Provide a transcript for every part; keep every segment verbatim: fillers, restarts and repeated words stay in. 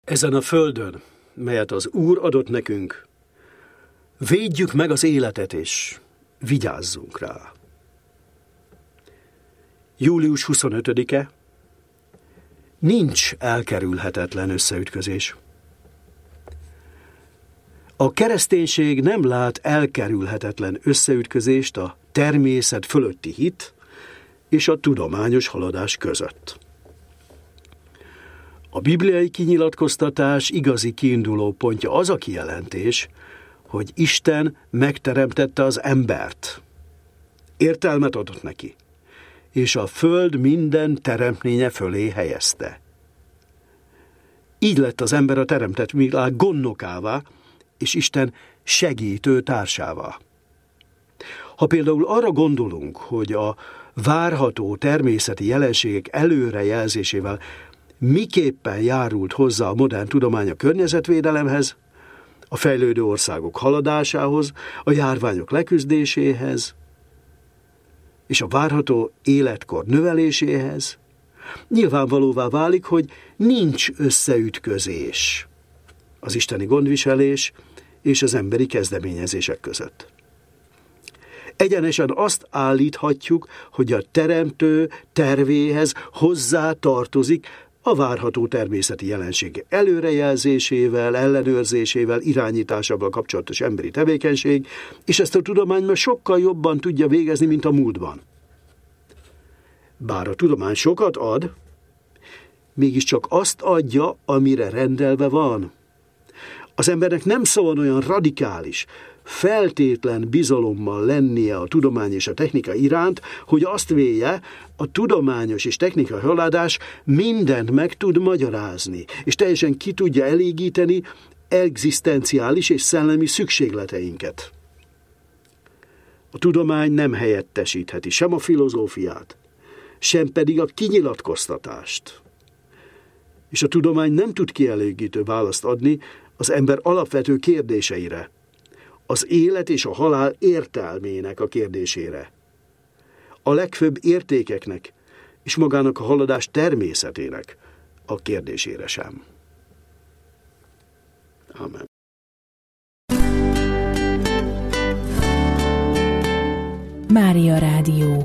Ezen a földön, melyet az Úr adott nekünk, védjük meg az életet, és vigyázzunk rá. július huszonötödike. Nincs elkerülhetetlen összeütközés. A kereszténység nem lát elkerülhetetlen összeütközést a természet fölötti hit és a tudományos haladás között. A bibliai kinyilatkoztatás igazi kiinduló pontja az a kijelentés, hogy Isten megteremtette az embert. Értelmet adott neki, és a föld minden teremtménye fölé helyezte. Így lett az ember a teremtett világ gondnokává, és Isten segítő társává. Ha például arra gondolunk, hogy a várható természeti jelenségek előrejelzésével miképpen járult hozzá a modern tudomány a környezetvédelemhez, a fejlődő országok haladásához, a járványok leküzdéséhez, és a várható életkor növeléséhez, nyilvánvalóvá válik, hogy nincs összeütközés az isteni gondviselés és az emberi kezdeményezések között. Egyenesen azt állíthatjuk, hogy a teremtő tervéhez hozzá tartozik a várható természeti jelenség előrejelzésével, ellenőrzésével, irányításával kapcsolatos emberi tevékenység, és ezt a tudomány már sokkal jobban tudja végezni, mint a múltban. Bár a tudomány sokat ad, mégiscsak azt adja, amire rendelve van. Az embernek nem szabad olyan radikális, feltétlen bizalommal lennie a tudomány és a technika iránt, hogy azt vélje, a tudományos és technikai haladás mindent meg tud magyarázni, és teljesen ki tudja elégíteni egzisztenciális és szellemi szükségleteinket. A tudomány nem helyettesítheti sem a filozófiát, sem pedig a kinyilatkoztatást. És a tudomány nem tud kielégítő választ adni az ember alapvető kérdéseire, az élet és a halál értelmének a kérdésére, a legfőbb értékeknek és magának a haladás természetének a kérdésére sem. Amen. Mária Rádió.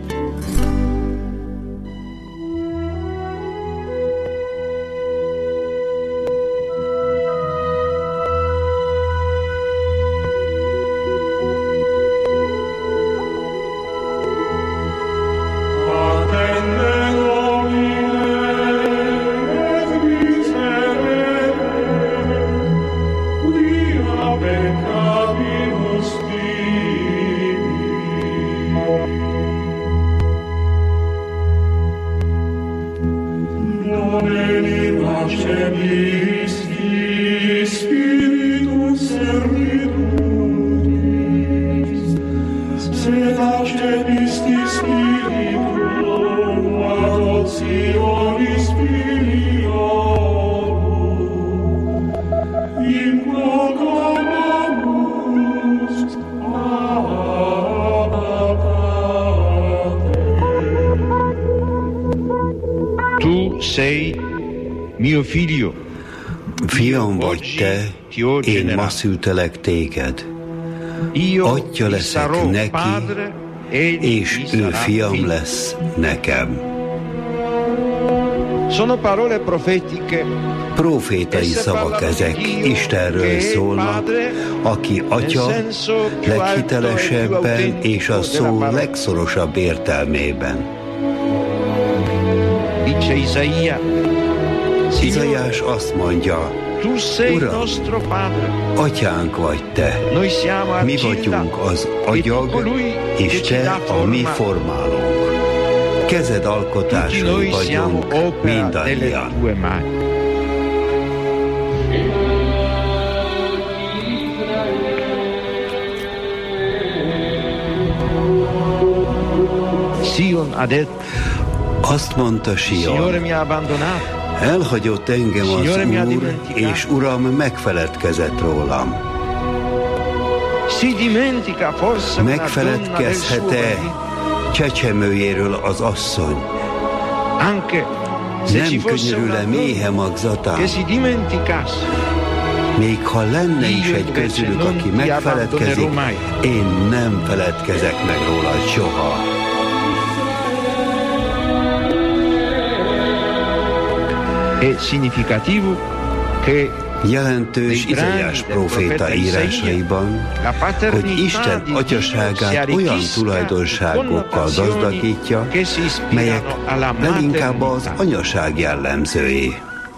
Fiam vagy te, én ma szültelek téged. Atya leszek neki, és ő fiam lesz nekem. Profétai szavak ezek, Istenről szólnak, aki atya leghitelesebben és a szó legszorosabb értelmében. Izaiás azt mondja, Uram, atyánk vagy te, mi vagyunk az agyag, és te a mi formálónk. Kezed alkotásai vagyunk mindannyian. Azt mondta Sion, elhagyott engem az Úr, és Uram megfeledkezett rólam. Megfeledkezhet-e csecsemőjéről az asszony, Nem könyörül-e méhe magzatán? Che si dimenticasse. Még ha lenne is egy közülük, aki megfeledkezik, én nem feledkezek meg rólad soha. È significativo che jelentős Izaiás próféta írásaiban, hogy Isten atyaságát olyan tulajdonságokkal gazdagítja, melyek leginkább az anyaság jellemzői.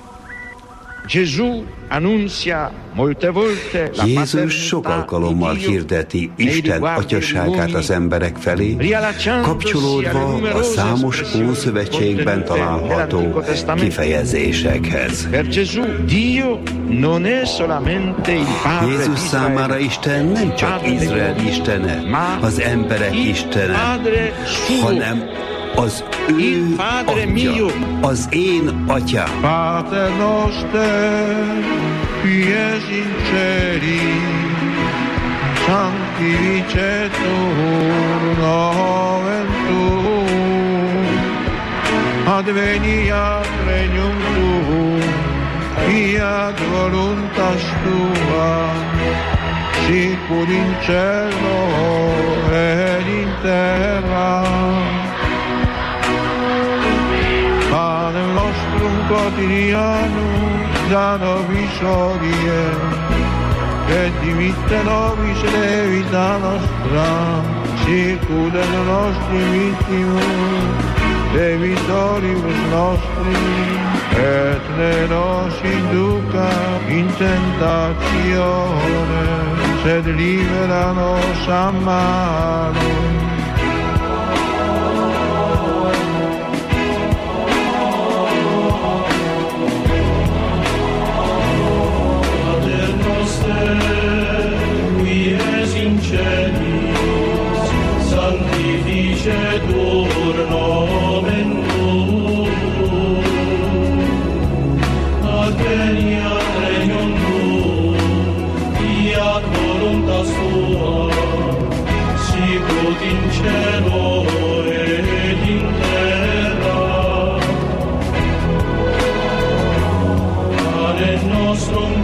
Jézus sok alkalommal hirdeti Isten atyaságát az emberek felé, kapcsolódva a számos Ószövetségben található kifejezésekhez. Jézus számára Isten nem csak Izrael istene, az emberek istene, hanem az ő atya, az én atyám. Pater noster, qui es in celi, sanctificetur nomen tuum, adveniat regnum tuum, fiat voluntas tua, sicur in cielo et in terra. Panem nostrum quotidianum da nobis hodie, et dimitte nobis levita nostra, sicut et nostri vittimus, debitoribus nostri, et ne nos induca in tentatione, sed libera nos a malo. Sanctificetur nomen tuum, adveniat regnum tuum, fiat voluntas tua, sicut in cielo et in terra. Panem nostrum